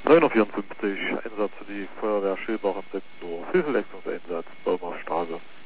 9:54 Uhr, Einsatz für die Feuerwehr Schilbach am Settendorf. Hilfeleistungseinsatz, Baumer Straße.